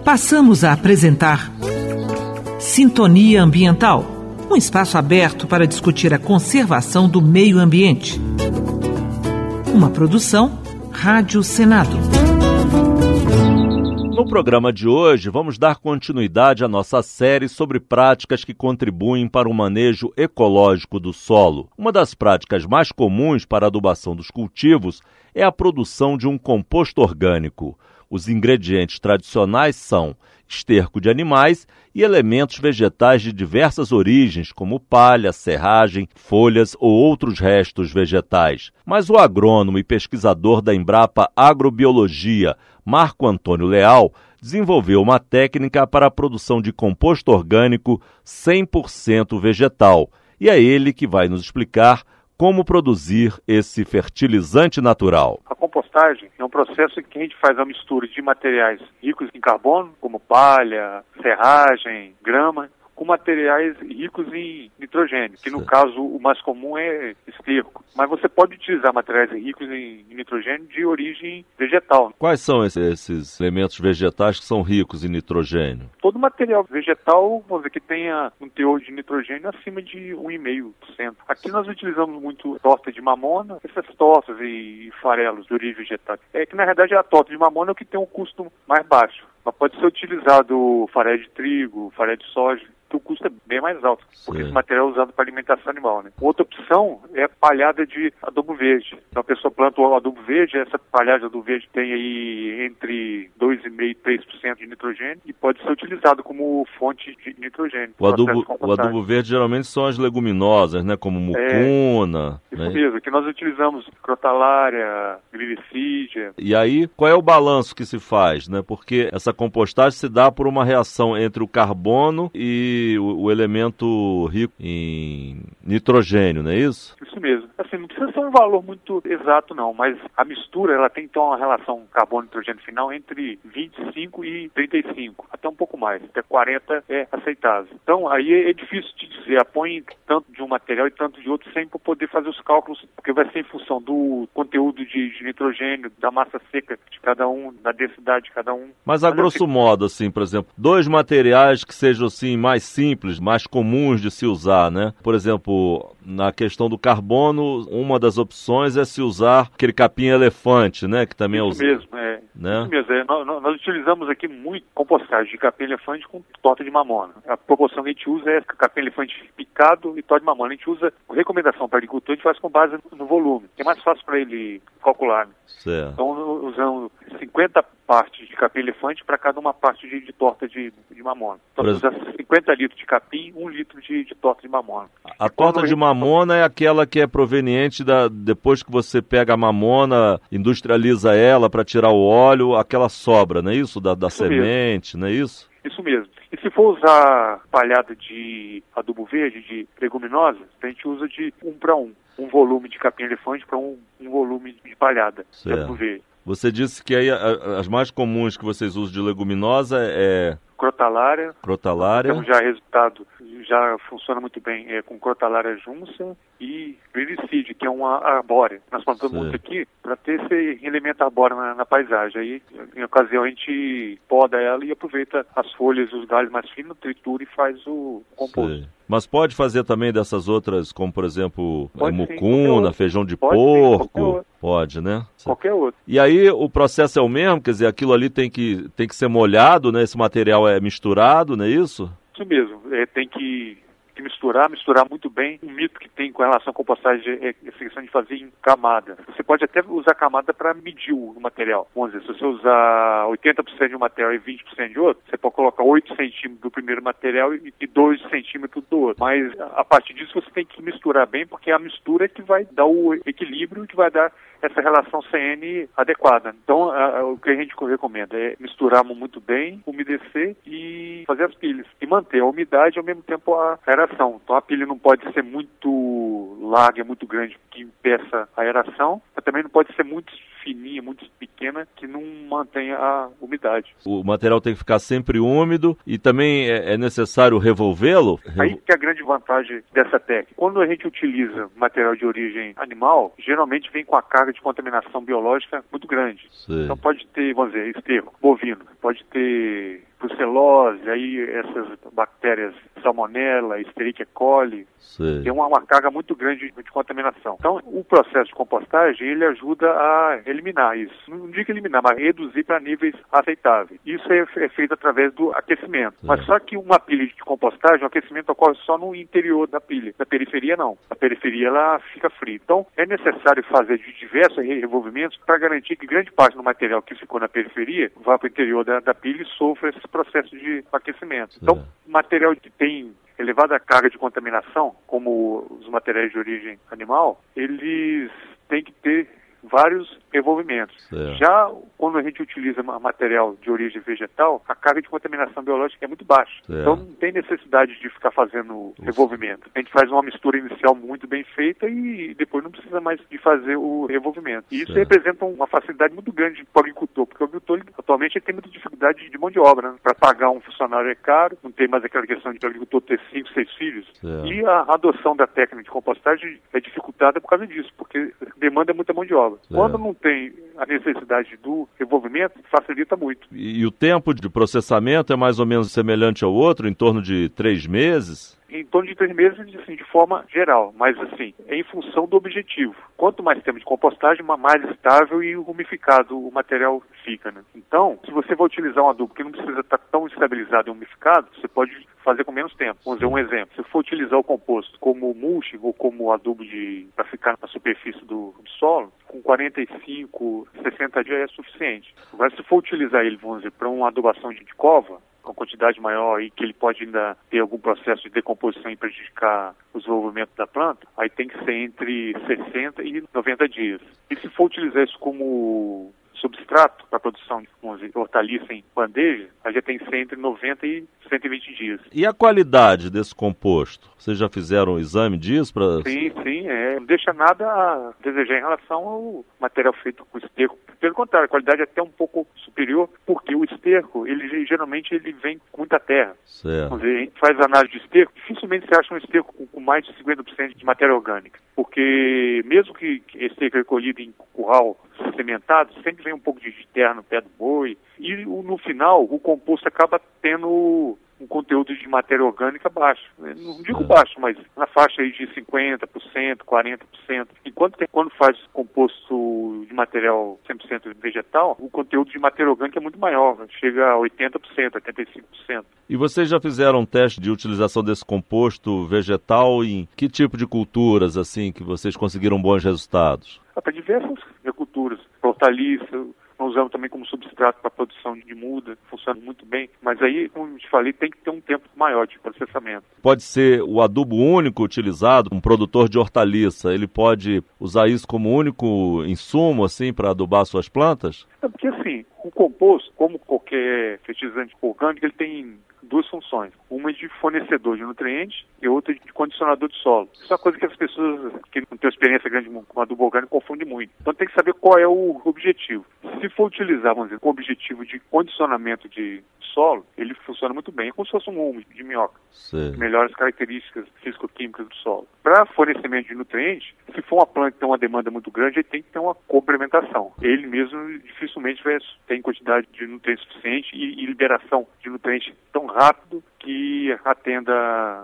Passamos a apresentar Sintonia Ambiental, um espaço aberto para discutir a conservação do meio ambiente. Uma produção Rádio Senado. No programa de hoje, vamos dar continuidade à nossa série sobre práticas que contribuem para o manejo ecológico do solo. Uma das práticas mais comuns para a adubação dos cultivos é a produção de um composto orgânico. Os ingredientes tradicionais são esterco de animais e elementos vegetais de diversas origens, como palha, serragem, folhas ou outros restos vegetais. Mas o agrônomo e pesquisador da Embrapa Agrobiologia, Marco Antônio Leal, desenvolveu uma técnica para a produção de composto orgânico 100% vegetal. E é ele que vai nos explicar como produzir esse fertilizante natural. A compostagem é um processo em que a gente faz a mistura de materiais ricos em carbono, como palha, serragem, grama, com materiais ricos em nitrogênio, que no caso o mais comum é esterco. Mas você pode utilizar materiais ricos em nitrogênio de origem vegetal. Quais são esses elementos vegetais que são ricos em nitrogênio? Todo material vegetal, vamos dizer, que tenha um teor de nitrogênio acima de 1,5%. Aqui nós utilizamos muito torta de mamona, essas tortas e farelos de origem vegetal. É que na realidade a torta de mamona é o que tem um custo mais baixo. Mas pode ser utilizado farelo de trigo, farelo de soja, que o custo é bem mais alto, porque esse material é usado para alimentação animal, né? Outra opção é a palhada de adubo verde. Então a pessoa planta o adubo verde, essa palhada de adubo verde tem aí entre 2,5% e 3% de nitrogênio e pode ser utilizado como fonte de nitrogênio. O adubo verde geralmente são as leguminosas, né? Como mucuna. Isso mesmo, que nós utilizamos crotalária, glicídia. E aí, qual é o balanço que se faz, né? Porque essa compostagem se dá por uma reação entre o carbono e o elemento rico em nitrogênio, não é isso? Isso mesmo. Assim, não precisa ser um valor muito exato não, mas a mistura ela tem então uma relação carbono-nitrogênio final entre 25 e 35, até um pouco mais, até 40 é aceitável. Então aí é difícil de dizer, põe tanto de um material e tanto de outro sem poder fazer os cálculos, porque vai ser em função do conteúdo de nitrogênio, da massa seca de cada um, da densidade de cada um. Mas a grosso modo, assim, por exemplo, dois materiais que sejam assim mais simples, mais comuns de se usar, né? Por exemplo, na questão do carbono, uma das opções é se usar aquele capim-elefante, né? Que também isso mesmo, né? Isso mesmo, nós utilizamos aqui muito compostagem de capim-elefante com torta de mamona. A proporção que a gente usa é capim-elefante picado e torta de mamona. A gente usa, recomendação para agricultor, a gente faz com base no volume. É mais fácil para ele calcular, né? Certo. Então usamos 50 partes de capim-elefante para cada uma parte de torta de mamona. Então usa 50 litros de capim, 1 litro de torta de mamona. A torta de mamona é aquela que é proveniente depois que você pega a mamona, industrializa ela para tirar o óleo, aquela sobra, não é isso? Da isso semente, mesmo. Não é isso? Isso mesmo. E se for usar palhada de adubo verde, de leguminosas, a gente usa de 1 para 1. Um volume de capim-elefante para um volume de palhada de adubo verde. Você disse que aí as mais comuns que vocês usam de leguminosa é... Crotalária. Crotalária. Já resultado, já funciona muito bem com crotalária junça e glicídia, que é uma arbórea. Nós plantamos muito aqui para ter esse elemento arbóreo na paisagem. Aí, em ocasião, a gente poda ela e aproveita as folhas e os galhos mais finos, tritura e faz o composto. Sim. Mas pode fazer também dessas outras, como por exemplo, mucuna, feijão de pode, porco? Sim, pode, né? Qualquer outro. E aí o processo é o mesmo? Quer dizer, aquilo ali tem que ser molhado, né? Esse material é misturado, não é isso? Isso mesmo. Tem que misturar muito bem. Um mito que tem com relação à compostagem é a questão de fazer em camada. Você pode até usar camada para medir o material. Vamos dizer, se você usar 80% de um material e 20% de outro, você pode colocar 8 centímetros do primeiro material e 2 centímetros do outro. Mas a partir disso você tem que misturar bem, porque é a mistura que vai dar o equilíbrio, que vai dar essa relação CN adequada. Então, o que a gente recomenda é misturar muito bem, umedecer e fazer as pilhas. E manter a umidade e, ao mesmo tempo, a aeração. Então, a pilha não pode ser muito larga, muito grande, que impeça a aeração, mas também não pode ser muito fininha, muito pequena, que não mantenha a umidade. O material tem que ficar sempre úmido e também é necessário revolvê-lo? Aí que é a grande vantagem dessa técnica. Quando a gente utiliza material de origem animal, geralmente vem com a carga de contaminação biológica muito grande. Sim. Então pode ter, vamos dizer, esterco bovino, pode ter brucelose, aí essas bactérias Salmonella, Escherichia coli, tem uma carga muito grande de contaminação. Então, o processo de compostagem, ele ajuda a eliminar isso. Não digo eliminar, mas reduzir para níveis aceitáveis. Isso é feito através do aquecimento. Mas só que uma pilha de compostagem, o aquecimento ocorre só no interior da pilha. Na periferia, não. A periferia, ela fica fria. Então, é necessário fazer diversos revolvimentos para garantir que grande parte do material que ficou na periferia vá para o interior da pilha e sofra esse processo de aquecimento. Então, material que tem elevada carga de contaminação, como os materiais de origem animal, eles têm que ter vários revolvimentos. Já quando a gente utiliza material de origem vegetal, a carga de contaminação biológica é muito baixa. Então não tem necessidade de ficar fazendo revolvimento. A gente faz uma mistura inicial muito bem feita e depois não precisa mais de fazer o revolvimento. E isso representa uma facilidade muito grande para o agricultor, porque o agricultor atualmente ele tem muita dificuldade de mão de obra, né? Para pagar um funcionário é caro, não tem mais aquela questão de o agricultor ter 5, 6 filhos. E a adoção da técnica de compostagem é dificultada por causa disso, porque demanda muita mão de obra. Quando não tem a necessidade do revolvimento, facilita muito. E o tempo de processamento é mais ou menos semelhante ao outro, em torno de 3 meses? Em torno de 3 meses, assim, de forma geral, mas assim, é em função do objetivo. Quanto mais tempo de compostagem, mais estável e umificado o material fica, né? Então, se você vai utilizar um adubo que não precisa estar tão estabilizado e umificado, você pode fazer com menos tempo. Vamos dizer um exemplo. Se for utilizar o composto como mulching ou como adubo para ficar na superfície do solo, com 45, 60 dias é suficiente. Agora, se for utilizar ele, vamos dizer, para uma adubação de cova, com quantidade maior e que ele pode ainda ter algum processo de decomposição e prejudicar o desenvolvimento da planta, aí tem que ser entre 60 e 90 dias. E se for utilizar isso como substrato para a produção de hortaliça em bandeja, aí já tem que ser entre 90 e 120 dias. E a qualidade desse composto? Vocês já fizeram um exame disso? Sim, não deixa nada a desejar em relação ao material feito com esterco. Pelo contrário, a qualidade é até um pouco superior, porque o esterco, geralmente ele vem com muita terra. Vamos dizer, a gente faz análise de esterco, dificilmente você acha um esterco com mais de 50% de matéria orgânica, porque mesmo que esterco recolhido em curral sementado, sempre vem um pouco de terra no pé do boi, e no final o composto acaba tendo um conteúdo de matéria orgânica baixo. Não digo baixo, mas na faixa aí de 50%, 40%. Enquanto quando faz composto de material 100% vegetal, o conteúdo de matéria orgânica é muito maior, chega a 80%, 85%. E vocês já fizeram um teste de utilização desse composto vegetal em que tipo de culturas, assim, que vocês conseguiram bons resultados? Para diversas culturas, hortaliça, nós usamos também como substrato para a produção de muda, funciona muito bem, mas aí, como eu te falei, tem que ter um tempo maior de processamento. Pode ser o adubo único utilizado, um produtor de hortaliça, ele pode usar isso como único insumo, assim, para adubar suas plantas? É porque, assim, o composto, como qualquer fertilizante orgânico, ele tem duas funções. Uma de fornecedor de nutrientes e outra de condicionador de solo. Isso é uma coisa que as pessoas que não têm experiência grande com adubo orgânico confundem muito. Então tem que saber qual é o objetivo. Se for utilizar, vamos dizer, com o objetivo de condicionamento de solo, ele funciona muito bem. É como se fosse um humus de minhoca. Melhora as características físico-químicas do solo. Para fornecimento de nutrientes, se for uma planta que tem uma demanda muito grande, ele tem que ter uma complementação. Ele mesmo dificilmente vai ter quantidade de nutrientes suficiente e liberação de nutrientes tão rápido que atenda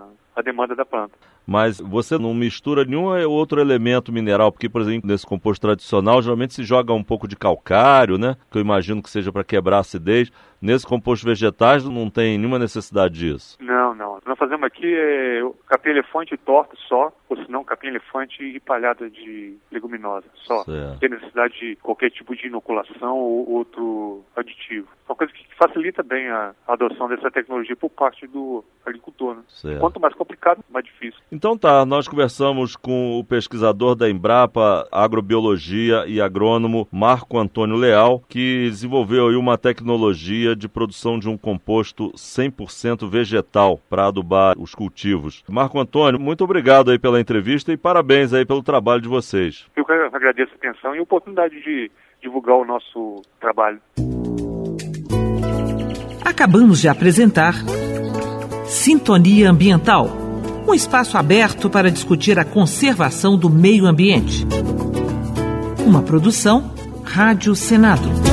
a demanda da planta. Mas você não mistura nenhum outro elemento mineral, porque, por exemplo, nesse composto tradicional, geralmente se joga um pouco de calcário, né? Que eu imagino que seja para quebrar a acidez. Nesse composto vegetais não tem nenhuma necessidade disso? Não. Nós fazemos aqui capim-elefante e torta só, ou senão capim-elefante e palhada de leguminosa só. Não tem necessidade de qualquer tipo de inoculação ou outro aditivo. É uma coisa que facilita bem a adoção dessa tecnologia por parte do agricultor, né? Quanto mais complicado, mais difícil. Então tá, nós conversamos com o pesquisador da Embrapa Agrobiologia e agrônomo Marco Antônio Leal, que desenvolveu aí uma tecnologia de produção de um composto 100% vegetal para adubar os cultivos. Marco Antônio, muito obrigado aí pela entrevista e parabéns aí pelo trabalho de vocês. Eu agradeço a atenção e a oportunidade de divulgar o nosso trabalho. Acabamos de apresentar Sintonia Ambiental, um espaço aberto para discutir a conservação do meio ambiente. Uma produção Rádio Senado.